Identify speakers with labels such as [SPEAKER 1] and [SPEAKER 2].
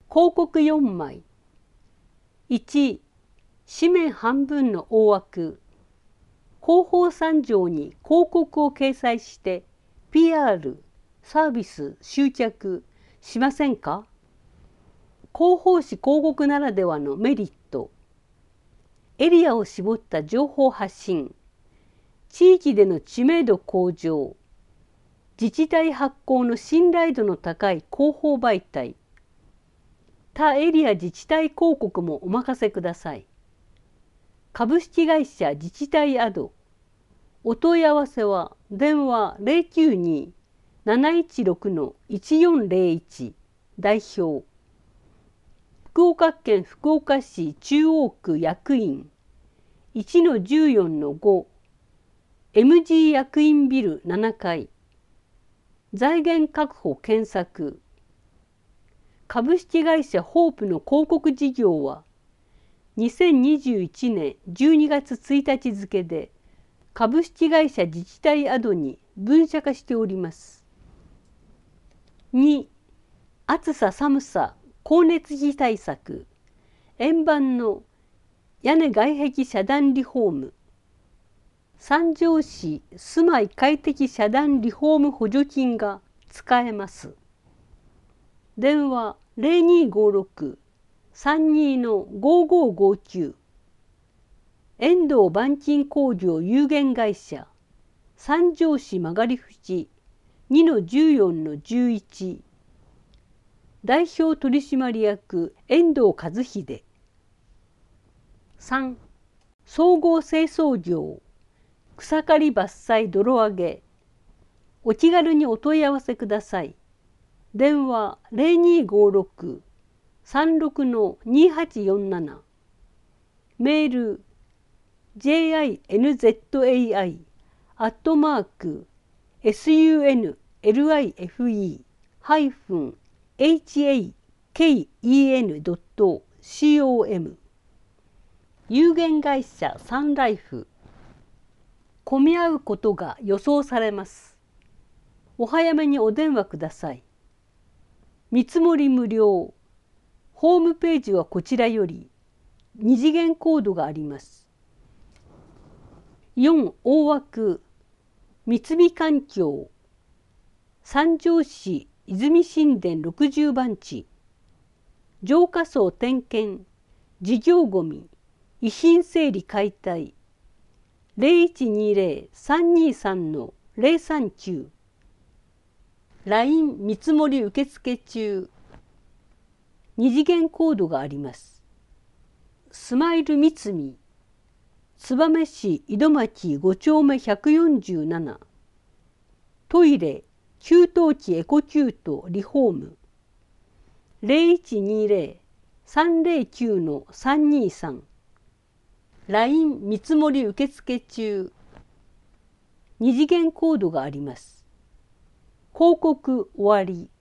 [SPEAKER 1] 広告4枚。1、紙面半分の大枠。広報3条に広告を掲載して PR、サービス、集客しませんか？広報誌広告ならではのメリット。エリアを絞った情報発信。地域での知名度向上。自治体発行の信頼度の高い広報媒体。他エリア自治体広告もお任せください。株式会社自治体アド。お問い合わせは電話092-716-1401代表。福岡県福岡市中央区役員 1-14-5 MG 役員ビル7階。財源確保検索。株式会社ホープの広告事業は2021年12月1日付で株式会社自治体アドに分社化しております。2、暑さ寒さ光熱費対策。円盤の屋根外壁遮断リフォーム。三条市住まい快適遮断リフォーム補助金が使えます。電話0256-32-5559。遠藤板金工業有限会社三条市曲淵 2-14-11 代表取締役遠藤和秀。3、総合清掃業草刈り伐採泥上げ。お気軽にお問い合わせください。電話0256-36-2847。メールjinlife-sunlifen.com。 有限会社サンライフ。混み合うことが予想されます。お早めにお電話ください。見積もり無料。ホームページはこちらより2次元コードがあります。4、大枠。三菱環境三条市泉新田60番地。浄化槽点検事業ごみ遺品整理解体 0120-323-039。 LINE 見積もり受付中。2次元コードがあります。スマイル三菱燕市井戸町5丁目147。トイレ給湯器エコキュートリフォーム 0120-309-323。 LINE 見積もり受付中。2次元コードがあります。広告終わり。